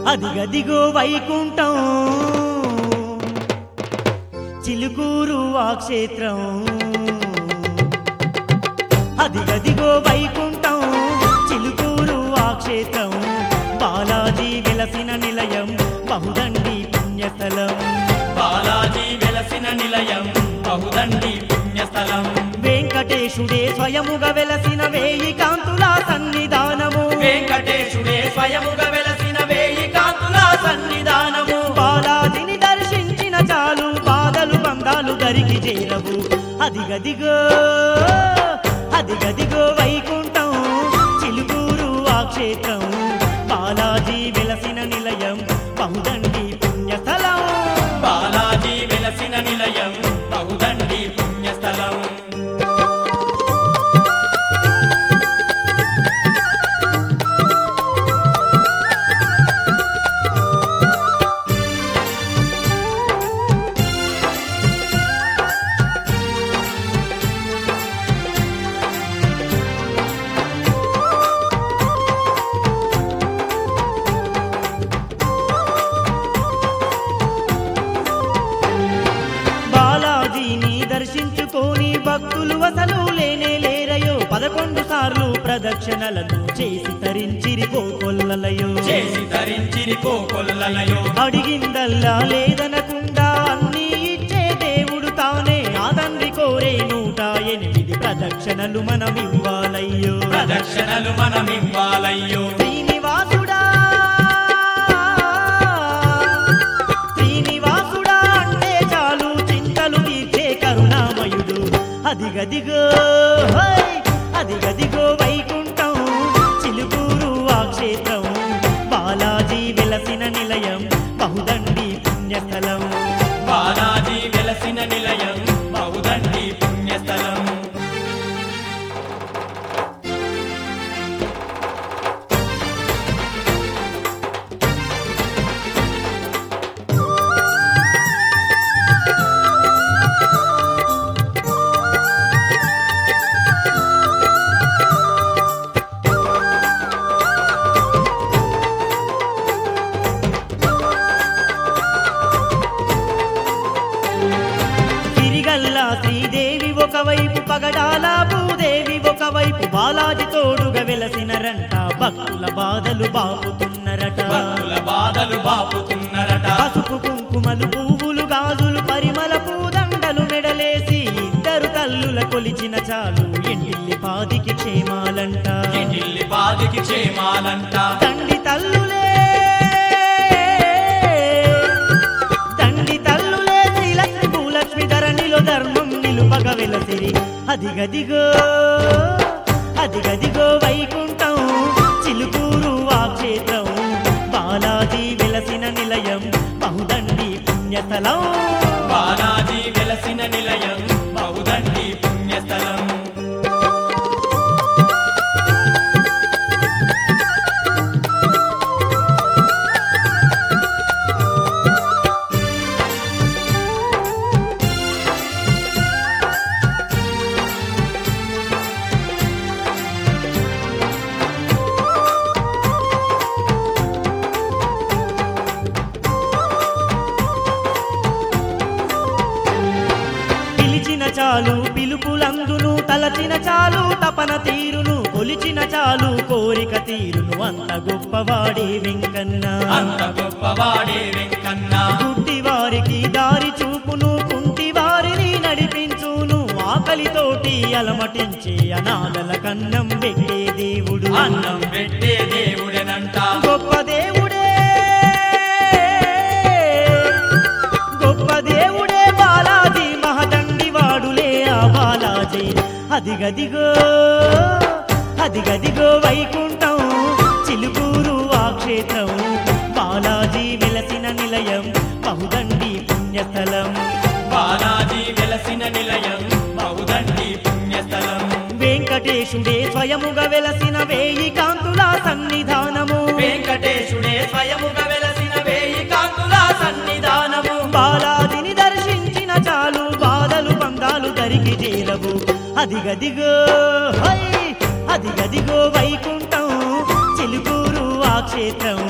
అదిగదిగో వైకుంఠం చిలుకూరు ఆ క్షేత్రం అదిగదిగో వైకుంఠం చిలుకూరు ఆ క్షేత్రం బాలాజీ వెలసిన నిలయం బహుదండి పుణ్యస్థలం బాలాజీ వెలసిన నిలయం బహుదండి పుణ్యస్థలం వెంకటేశుడే స్వయముగా వెలసిన వేయి కాంతుల సన్నిధానము వెంకటేశుడే స్వయముగా వెలసిన వేయి కాంతుల సన్నిధానము బాలాజిని దర్శించిన చాలు బాధలు బంధాలు దరికి చేరవు అదిగదిగో అదిగదిగో వైకుంఠం చిలుకూరు ఆ క్షేత్రం బాలాజీ వెలసిన నిలయం బహుదండి పుణ్యస్థలం బాలాజీ వెలసిన నిలయం బహుదండి పుణ్యస్థలం బాలాజీని దర్శించుకొని భక్తులు అసలు లేనే లేరయో 11 సార్లు ప్రదక్షిణలను చేసి తరించిరి కోకొల్లలయో చేసి ధరించిరి కోకొల్లలయో అడిగిందల్లా లేదనకుండా అన్నీ ఇచ్చే దేవుడు తానే ఆ తండ్రి కోరే 108 ప్రదక్షిణలు మనమివ్వాలయ్యో ప్రదక్షిణలు మనమివ్వాలయ్యో శ్రీనివాసుడా శ్రీనివాసుడా అంటే చాలు చింతలు తీర్చే కరుణామయుడు అదిగదిగో హై! అదిగదిగో వైకుంఠం చిలుకూరు ఆ క్షేత్రం బాలాజీ వెలసిన నిలయం బహుదండి పుణ్యస్థలం బాలాజీ వెలసిన నిలయం బహుదండి పుణ్యస్థలం తిరిగల్లా శ్రీదేవి ఒకవైపు పగడాల భూదేవి ఒకవైపు బాలాజీ తోడుగా వెలసినరంట భక్తుల బాధలు బాపుతున్నరట భక్తుల బాధలు బాపుతున్నరట పసుపు కుంకుమలు పువ్వులు గాజులు పరిమళ పూదండలు మెడలేసి ఇద్దరు తల్లుల కొలిచిన చాలు ఎండిల్లి పాదికి క్షేమాలంట ఇంటిల్లి బాధికి క్షేమాలంట తండ్రి తల్లులే తండ్రి తల్లులే శ్రీలక్ష్మి భూలక్ష్మి ధరణిలో ధర్మం నిలుపగ వెలసిరి అదిగదిగో అదిగదిగో వైకుంఠం చిలుకూరు ఆ క్షేత్రం బాలాజీ వెలసిన నిలయం బహుదండి పుణ్యస్థలం బాలాజీ వెలసిన నిలయం బహుదండి పుణ్యస్థలం పిలిచిన చాలు పిలుపులందును తలచిన చాలు తపన తీరును కొలిచిన చాలు కోరిక తీరును అంత గొప్పవాడే వెంకన్న అంత గొప్పవాడే వెంకన్న గుడ్డి వారికి దారి చూపును కుంటి వారిని నడిపించును ఆకలితోటి అలమటించే అనాథల కన్నం పెట్టే దేవుడు అన్నం పెట్టే దేవుడెనంట గొప్ప దేవుడే గొప్ప దేవుడే బాలాజీ మహదండి వాడులే ఆ బాలాజీ అదిగదిగో అదిగదిగో వైకుంఠం చిలుకూరు ఆ క్షేత్రం బాలాజీ వెలసిన నిలయం బహుదండి పుణ్యస్థలం బాలాజీ వెలసిన నిలయం బహుదండి పుణ్యస్థలం వెంకటేశుడే స్వయముగా వెలసిన వేయి కాంతుల సన్నిధానము వెంకటేశుడే స్వయముగా వెలసిన వేయి కాంతుల సన్నిధానము బాలాజిని దర్శించిన చాలు బాధలు బంధాలు దరికి చేరవు అదిగదిగో హై! అదిగదిగో వైకుంఠం చిలుకూరు ఆ క్షేత్రం